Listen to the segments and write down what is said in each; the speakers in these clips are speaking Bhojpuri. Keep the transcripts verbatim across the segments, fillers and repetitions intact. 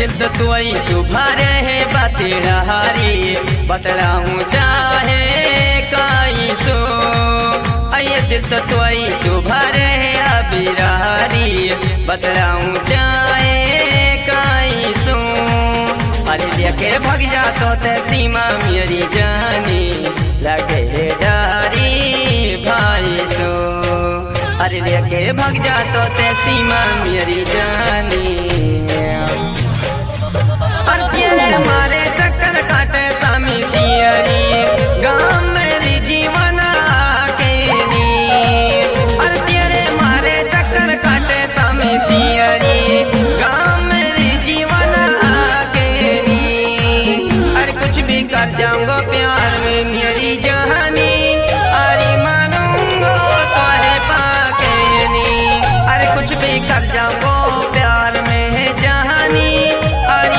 दिल तो तुई सुभारे है बतरारी बतलाऊं चाहे काई सो आये दिल तो तुई सुभारे है अबिरारी बतलाऊं चाहे काई सो अरे लेके भग जा तो ते सीमा मेरी जानी लगे डारी भाई सो अरे लेके भग जा तो ते सीमा मेरी जानी तेरे मारे चक्कर काटे सामी सियरी गाँव मेरी जीवन के नी अरे तेरे मारे चक्कर काटे सामी सियरी गाँव मेरी जीवन के नी अरे कुछ भी कर जाऊंगा प्यार में मेरी जहानी अरे मानूंगा तो है पाके नी अरे कुछ भी कर जाऊंगा प्यार में है जहानी अरे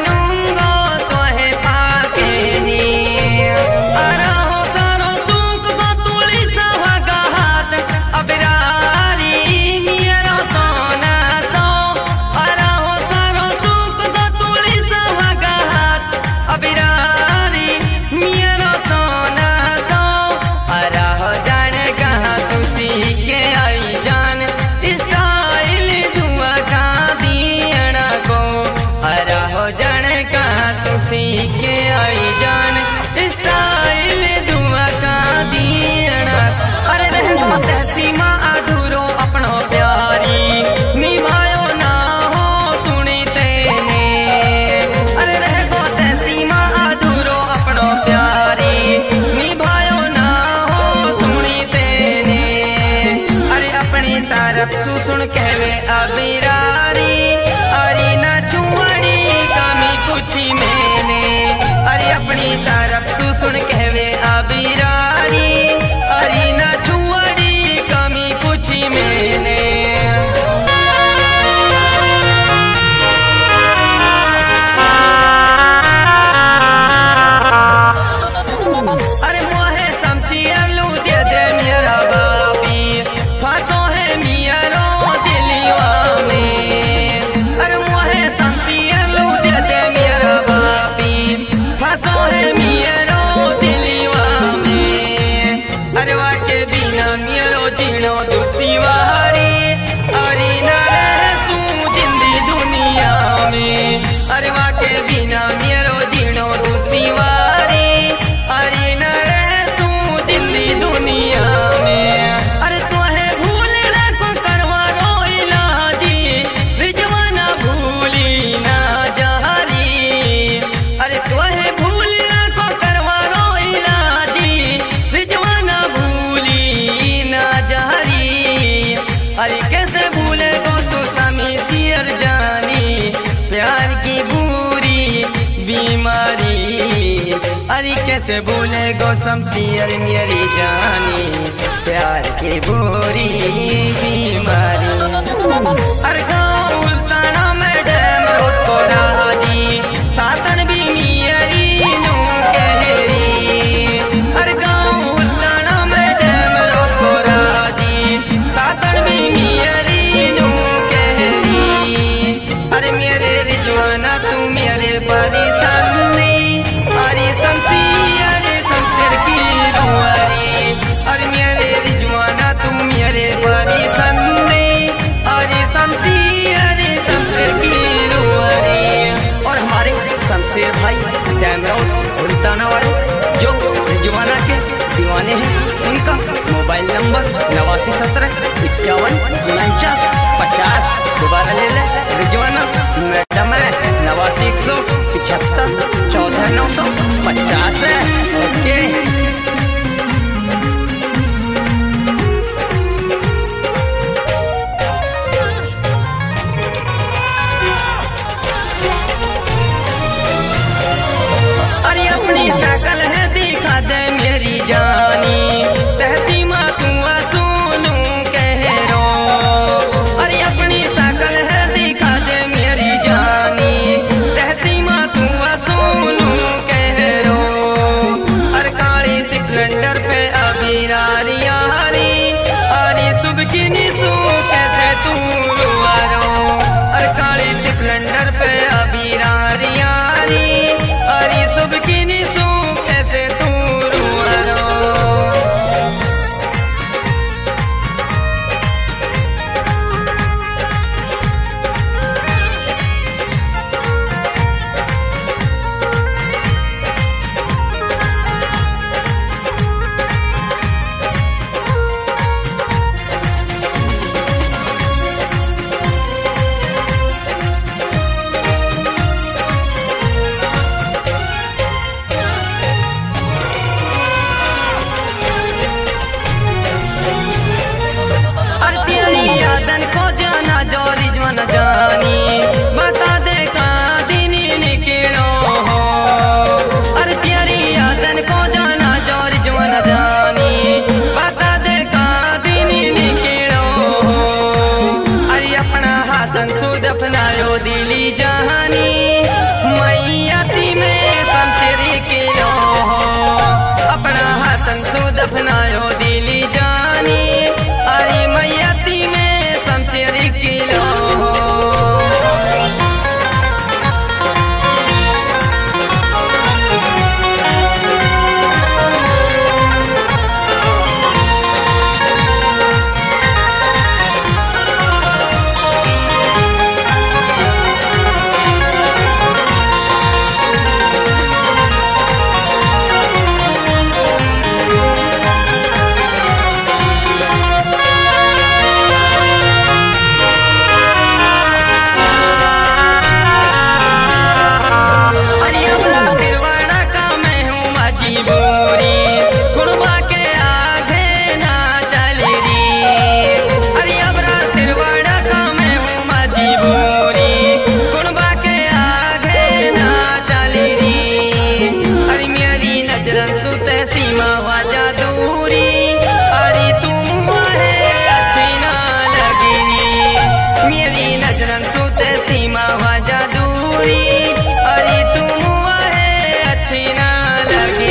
के आई जान स्टाइल दुआ का दीना अरे रहना तैसीमा अधूरो अपना प्यारी निभायो ना हो सुनी तेने अरे रहना तैसीमा अधूरो अपना प्यारी निभायो ना हो सुनी तेने अरे अपनी तरफ सु सुन कहवे अबिरारी अरे ना छुअड़ी कमी पूछी मैंने अरे अपनी तरफ तू सुन कहवे अबिरारी अरे ना छुअड़ी कमी पूछी मैंने अरे मोहे समझी अलू दे दे मेरा बाबी फांसो है मियारो दिलिया में अरे मोहे समझी अलू दे दे मेरा बाबी फांसो है मियारो दिलिया में अरे वाके बिना मेरो जीनो दुसिवारी अरे ना रह सू जिंदी दुनिया में अरे वाके बिना मेरो जीनो दुसिवारी अरे ना रह सू जिंदी दुनिया में अरे तो है भूलने को करवा रो इलाजी रिजवाना भूली ना जहारी अरे तो है भूलने को करवा रो इलाजी रिजवाना भूली ना जहारी अरे कैसे भूले को तू समी सियर जानी प्यार की बुरी बीमारी अरे कैसे भूले गो शमशियर मेरी जानी प्यार की बुरी बीमारी अरे गाँव उल्टाना मैडम को राजी सातन भी मेरी नू कहरी अरे गाँव उल्टाना मैडम को राजी सातन भी मेरी नू कहरी अरे मेरे रिजवाना तू मेरे परेशानी अरे शमशी अरे शमशेर की रुआरी अरे मेरे रिजवाना तू मेरे परेशानी अरे शमशी अरे शमशेर की रुआरी और हमारे शमशेर भाई डैमराउड उल्टाना वाले जो रिजवाना के दीवाने हैं उनका मोबाइल नंबर नवासी सत्रह इक्यावन उनचास पचास दोबारा ले ले रिजवाना मैडम है नवासी एक सौ पिछहत्तर चौदह नौ सौ पचास है ओके अरे अपनी शकल है दिखा दे मेरी जानी तहसीमा तू सुनू कह रो अरे अपनी शकल है दिखा दे मेरी जानी तहसीमा तू सुनू कह रो अरे काली जुआन जानी बता दे का दिन निकलो हो अरे तेरी यादन को जाना जोर जुआन जानी बता दे का दिन निकलो हो अरे अपना हाथन सुध अपनायो दिली जहानी मैयाती में शमशेरी किलो हो अपना हाथन सुध अपनायो दिली जानी अरे मैयाती में शमशेरी किलो हो सीमा वाजा दूरी अरे तुम है अच्छी ना लगी मेरी नजरन सुते सीमा वाजा दूरी अरे तुम है अच्छी ना लगी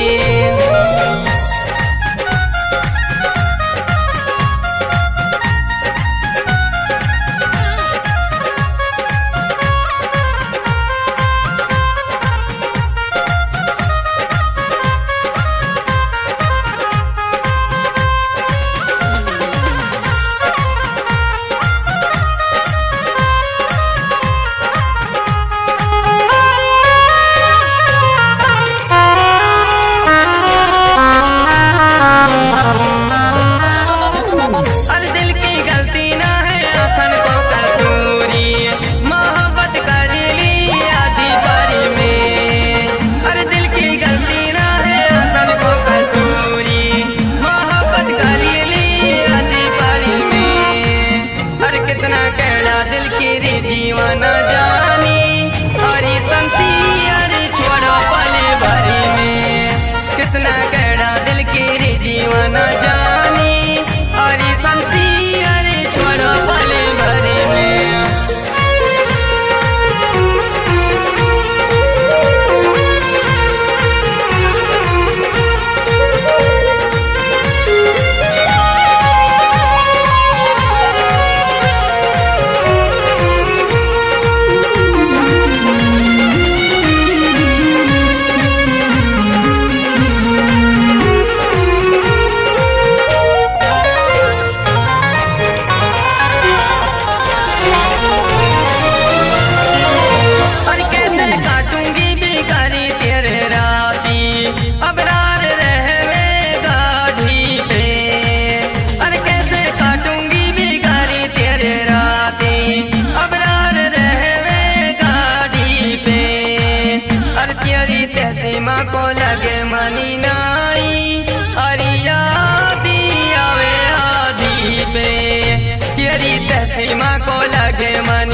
कितना कहना दिल की रे दीवाना जानी अरे शमशी अरे छोड़ो पले भरी में कितना कहना दिल की रे दीवाना जानी अरे शमशी अरे छोड़ो पले भरी में अबरार रहवे गाड़ी पे अरे कैसे काटूंगी बिगारी तेरे राती अबरार रहवे गाड़ी पे अरे तेरी तहसीमा को लगे मनी नाई अरे यादी आवे आधी पे तेरी तहसीमा को लगे मनी